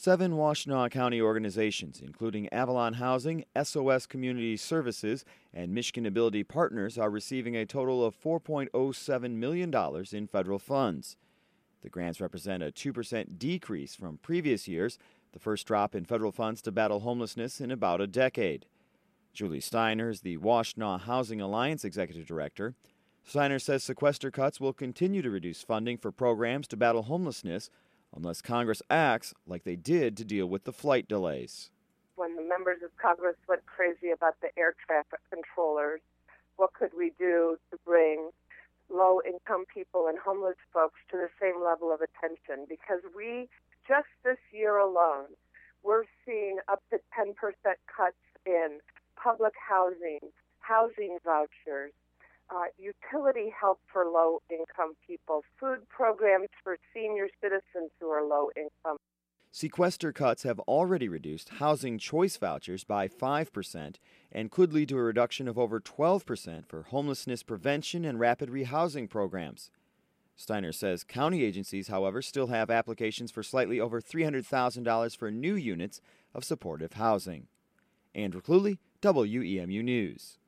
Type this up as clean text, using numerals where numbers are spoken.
7 Washtenaw County organizations, including Avalon Housing, SOS Community Services, and Michigan Ability Partners, are receiving a total of $4.07 million in federal funds. The grants represent a 2% decrease from previous years, the first drop in federal funds to battle homelessness in about a decade. Julie Steiner is the Washtenaw Housing Alliance Executive Director. Steiner says sequester cuts will continue to reduce funding for programs to battle homelessness unless Congress acts like they did to deal with the flight delays. When the members of Congress went crazy about the air traffic controllers, what could we do to bring low-income people and homeless folks to the same level of attention? Because just this year alone, we're seeing up to 10% cuts in public housing, housing vouchers, utility help for low-income people, food programs for senior citizens who are low-income. Sequester cuts have already reduced housing choice vouchers by 5% and could lead to a reduction of over 12% for homelessness prevention and rapid rehousing programs. Steiner says county agencies, however, still have applications for slightly over $300,000 for new units of supportive housing. Andrew Cluley, WEMU News.